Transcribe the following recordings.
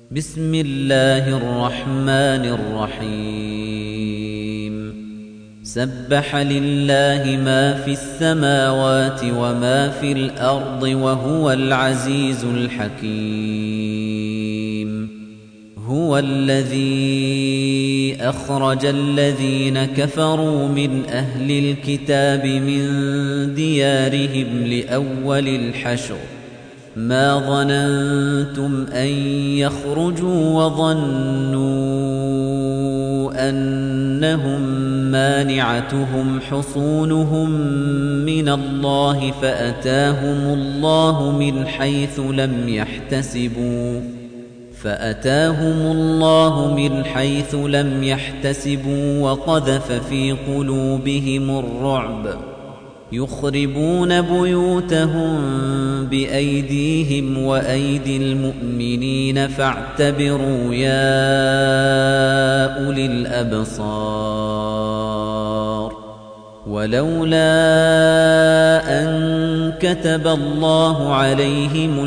بسم الله الرحمن الرحيم سبح لله ما في السماوات وما في الأرض وهو العزيز الحكيم هو الذي أخرج الذين كفروا من أهل الكتاب من ديارهم لأول الحشر ما ظننتم أن يخرجوا وظنوا أنهم مانعتهم حصونهم من الله فأتاهم الله من حيث لم يحتسبوا وقذف في قلوبهم الرعب يخربون بيوتهم بأيديهم وأيدي المؤمنين فاعتبروا يا أولي الأبصار ولولا أن كتب الله عليهم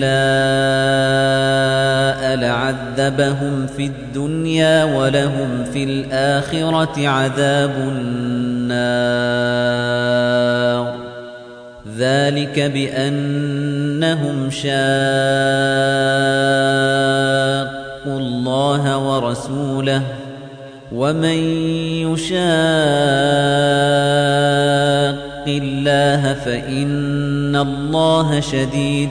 الجلاء لعذبهم في الدنيا ولهم في الآخرة عذاب النار ذلك بأنهم شاقوا الله ورسوله ومن يشاق الله فإن الله شديد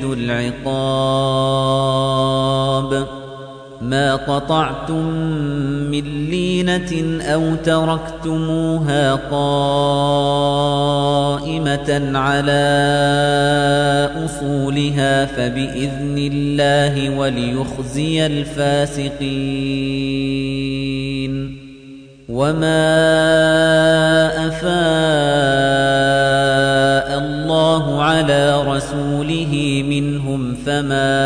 العقاب ما قطعتم من لينة أو تركتموها قائمة على أصولها فبإذن الله وليخزي الفاسقين وما أفاء الله على رسوله منهم فما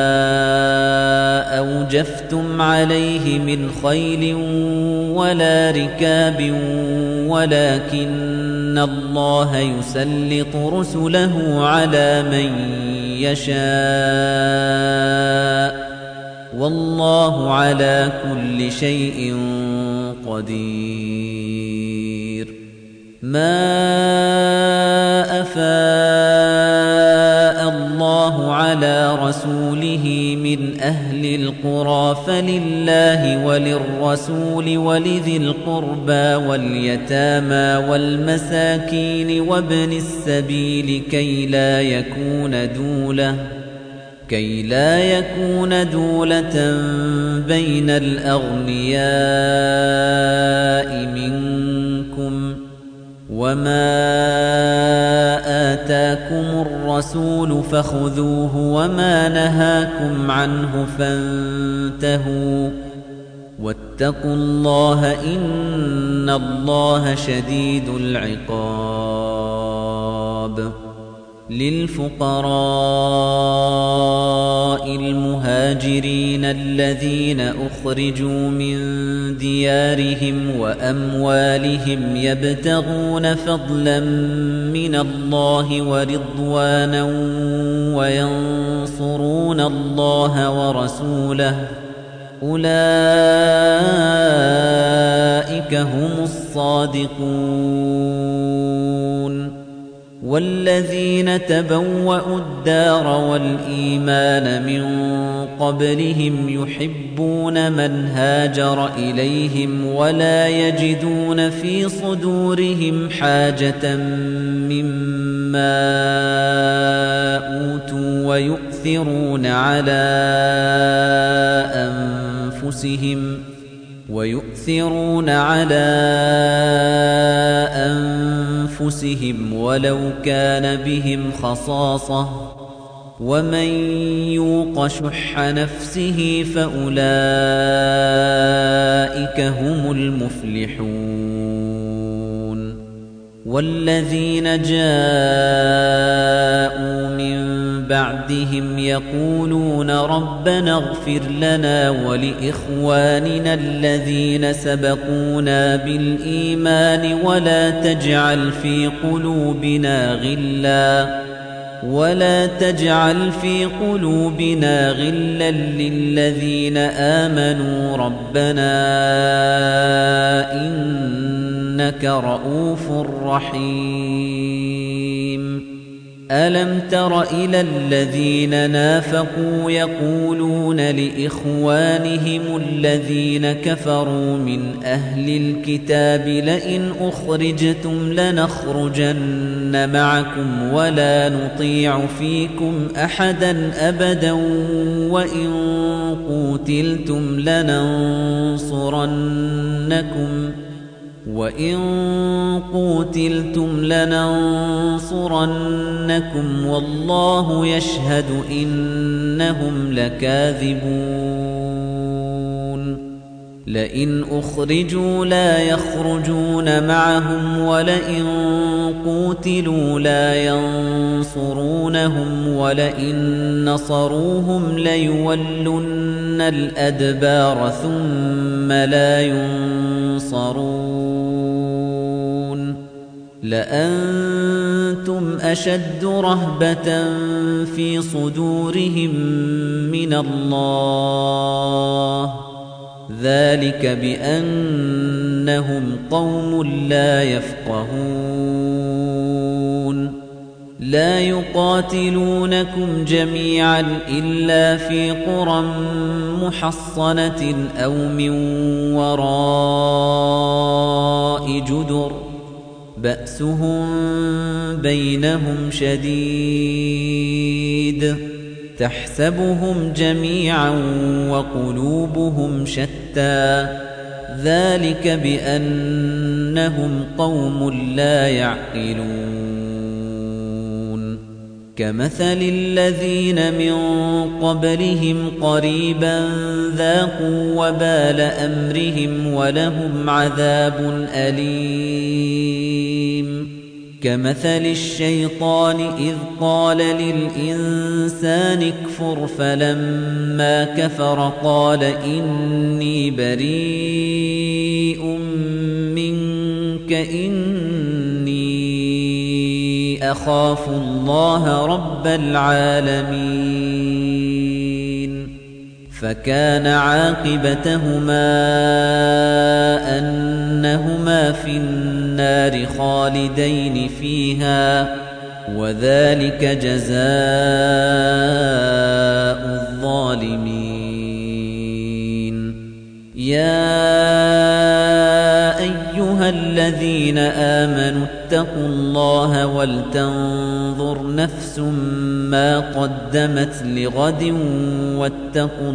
أوجفتم عليه من خيل ولا ركاب ولكن الله يسلط رسله على من يشاء والله على كل شيء قدير ما أفاء الله على رسوله من أهل القرى فلله وللرسول ولذي القربى واليتامى والمساكين وابن السبيل كي لا يكون دولة بين الأغنياء منكم وما آتاكم الرسول فخذوه وما نهاكم عنه فانتهوا واتقوا الله إن الله شديد العقاب للفقراء المهاجرين الذين أخرجوا من ديارهم وأموالهم يبتغون فضلا من الله ورضوانا وينصرون الله ورسوله أولئك هم الصادقون والذين تبوأوا الدار والإيمان من قبلهم يحبون من هاجر إليهم ولا يجدون في صدورهم حاجة مما أوتوا ويؤثرون على أنفسهم ولو كان بهم خصاصة ومن يوق شح نفسه فأولئك هم المفلحون والذين جاءوا من بعدهم يقولون ربنا اغفر لنا ولإخواننا الذين سبقونا بالإيمان ولا تجعل في قلوبنا ولا تجعل في قلوبنا غلا للذين آمنوا ربنا إنك رؤوف رحيم ألم تر إلى الذين نافقوا يقولون لإخوانهم الذين كفروا من أهل الكتاب لئن أخرجتم لنخرجن معكم ولا نطيع فيكم أحدا أبدا وإن قوتلتم لننصرنكم والله يشهد إنهم لكاذبون لئن أخرجوا لا يخرجون معهم ولئن قوتلوا لا ينصرونهم ولئن نصروهم ليولن الأدبار ثم لا ينصرون لأنتم أشد رهبة في صدورهم من الله ذلك بأنهم قوم لا يفقهون لا يقاتلونكم جميعا إلا في قرى محصنة أو من وراء جدر بأسهم بينهم شديد تحسبهم جميعا وقلوبهم شتى ذلك بأنهم قوم لا يعقلون كمثل الذين من قبلهم قريبا ذاقوا وبال أمرهم ولهم عذاب أليم كمثل الشيطان إذ قال للإنسان اكفر فلما كفر قال إني بريء منك إني أخاف الله رب العالمين فكان عاقبتهما أنهما في النار خالدين فيها وذلك جزاء الظالمين يا أيها الذين آمنوا اتقوا الله ولتنظر نفس ما قدمت لغد واتقوا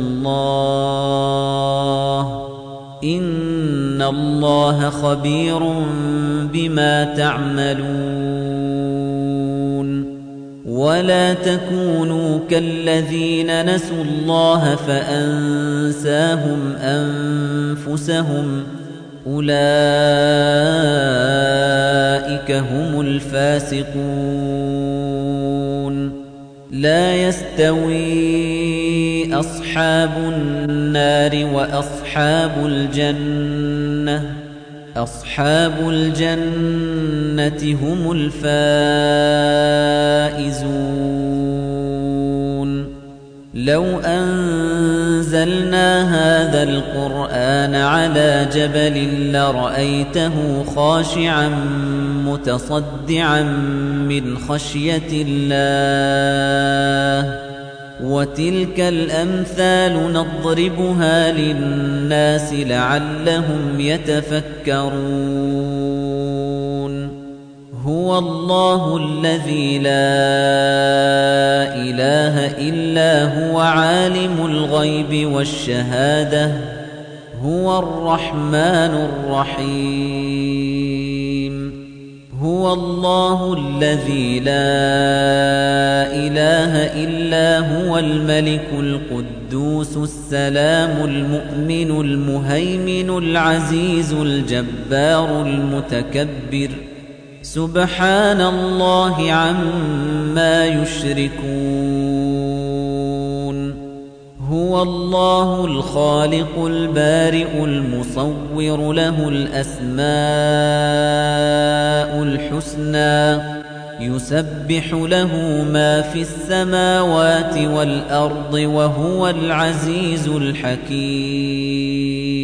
الله إن الله خبير بما تعملون ولا تكونوا كالذين نسوا الله فأنساهم أنفسهم أولئك هم الفاسقون لا يستوي أصحاب النار وأصحاب الجنة هم الفائزون لو أنزلنا هذا القرآن على جبل لرأيته خاشعا متصدعا من خشية الله وتلك الأمثال نضربها للناس لعلهم يتفكرون هو الله الذي لا إله إلا هو عالم الغيب والشهادة هو الرحمن الرحيم هو الله الذي لا إله إلا هو الملك القدوس السلام المؤمن المهيمن العزيز الجبار المتكبر سبحان الله عما يشركون هو الله الخالق البارئ المصور له الأسماء الحسنى يُسَبِّحُ لَهُ مَا فِي السَّمَاوَاتِ وَالْأَرْضِ وَهُوَ الْعَزِيزُ الْحَكِيمُ